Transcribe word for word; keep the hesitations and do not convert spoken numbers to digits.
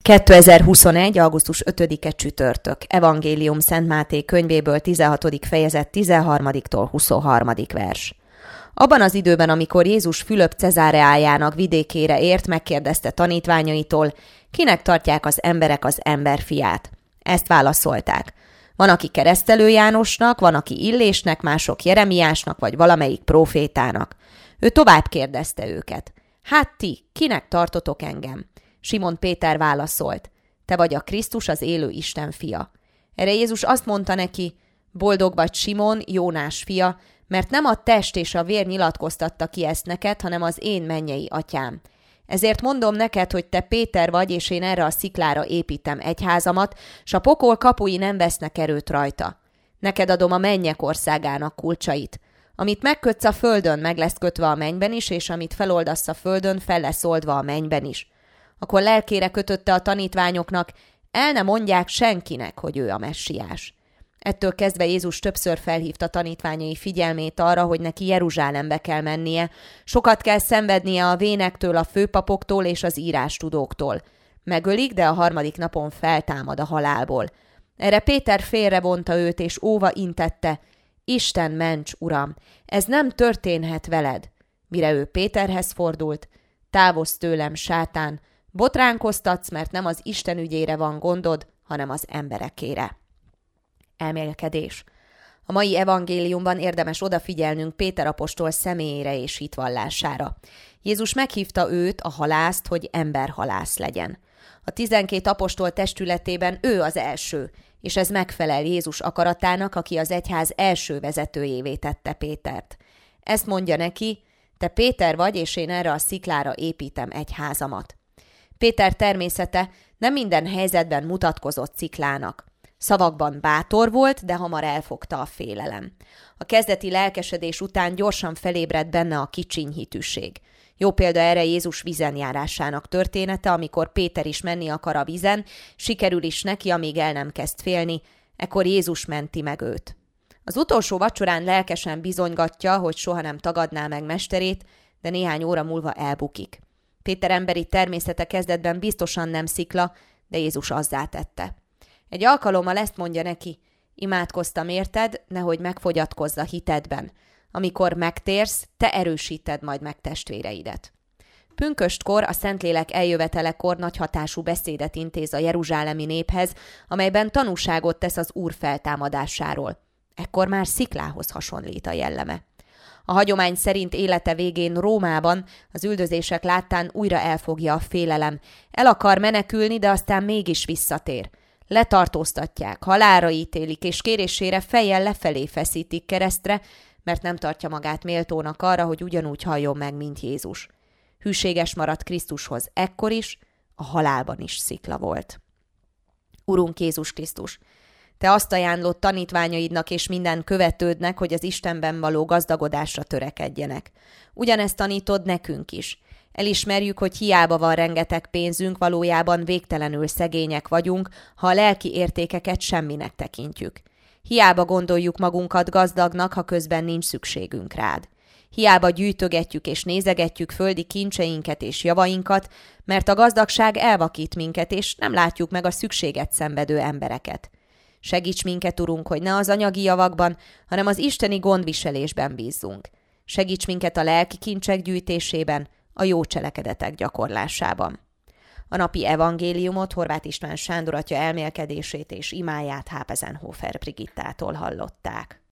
kétezer-huszonegy. augusztus ötödike csütörtök. Evangélium Szent Máté könyvéből tizenhatodik fejezet tizenharmadiktól huszonharmadik vers. Abban az időben, amikor Jézus Fülöp Cezáreájának vidékére ért, megkérdezte tanítványaitól, kinek tartják az emberek az emberfiát. Ezt válaszolták. Van, aki Keresztelő Jánosnak, van, aki Illésnek, mások Jeremiásnak, vagy valamelyik prófétának. Ő tovább kérdezte őket. Hát ti, kinek tartotok engem? Simon Péter válaszolt, te vagy a Krisztus, az élő Isten fia. Erre Jézus azt mondta neki, boldog vagy Simon, Jónás fia, mert nem a test és a vér nyilatkoztatta ki ezt neked, hanem az én mennyei atyám. Ezért mondom neked, hogy te Péter vagy, és én erre a sziklára építem egyházamat, s a pokol kapui nem vesznek erőt rajta. Neked adom a mennyek országának kulcsait. Amit megkötsz a földön, meg lesz kötve a mennyben is, és amit feloldasz a földön, fel lesz oldva a mennyben is. Akkor lelkére kötötte a tanítványoknak, el ne mondják senkinek, hogy ő a messiás. Ettől kezdve Jézus többször felhívta tanítványai figyelmét arra, hogy neki Jeruzsálembe kell mennie, sokat kell szenvednie a vénektől, a főpapoktól és az írástudóktól. Megölik, de a harmadik napon feltámad a halálból. Erre Péter félrevonta őt, és óva intette, Isten ments, Uram, ez nem történhet veled. Mire ő Péterhez fordult, távozz tőlem, sátán, botránkoztatsz, mert nem az Isten ügyére van gondod, hanem az emberekére. Elmélkedés. A mai evangéliumban érdemes odafigyelnünk Péter apostol személyére és hitvallására. Jézus meghívta őt, a halászt, hogy emberhalász legyen. A tizenkét apostol testületében ő az első, és ez megfelel Jézus akaratának, aki az egyház első vezetőjévé tette Pétert. Ezt mondja neki, te Péter vagy, és én erre a sziklára építem egyházamat. Péter természete nem minden helyzetben mutatkozott sziklának. Szavakban bátor volt, de hamar elfogta a félelem. A kezdeti lelkesedés után gyorsan felébredt benne a kicsiny hitűség. Jó példa erre Jézus vízen járásának története, amikor Péter is menni akar a vízen, sikerül is neki, amíg el nem kezd félni, ekkor Jézus menti meg őt. Az utolsó vacsorán lelkesen bizonygatja, hogy soha nem tagadná meg mesterét, de néhány óra múlva elbukik. Péter emberi természete kezdetben biztosan nem szikla, de Jézus azzá tette. Egy alkalommal ezt mondja neki, imádkoztam érted, nehogy megfogyatkozz a hitedben. Amikor megtérsz, te erősíted majd meg testvéreidet. Pünköstkor, a Szentlélek eljövetelekor nagy hatású beszédet intéz a jeruzsálemi néphez, amelyben tanúságot tesz az Úr feltámadásáról. Ekkor már sziklához hasonlít a jelleme. A hagyomány szerint élete végén Rómában az üldözések láttán újra elfogja a félelem. El akar menekülni, de aztán mégis visszatér. Letartóztatják, halálra ítélik, és kérésére fejjel lefelé feszítik keresztre, mert nem tartja magát méltónak arra, hogy ugyanúgy halljon meg, mint Jézus. Hűséges maradt Krisztushoz ekkor is, a halálban is szikla volt. Urunk Jézus Krisztus, te azt ajánlod tanítványaidnak és minden követődnek, hogy az Istenben való gazdagodásra törekedjenek. Ugyanezt tanítod nekünk is. Elismerjük, hogy hiába van rengeteg pénzünk, valójában végtelenül szegények vagyunk, ha a lelki értékeket semminek tekintjük. Hiába gondoljuk magunkat gazdagnak, ha közben nincs szükségünk rád. Hiába gyűjtögetjük és nézegetjük földi kincseinket és javainkat, mert a gazdagság elvakít minket, és nem látjuk meg a szükséget szenvedő embereket. Segíts minket, Urunk, hogy ne az anyagi javakban, hanem az isteni gondviselésben bízzunk. Segíts minket a lelki kincsek gyűjtésében, a jó cselekedetek gyakorlásában. A napi evangéliumot Horváth István Sándor atya elmélkedését és imáját Hápezenhofer Brigittától hallották.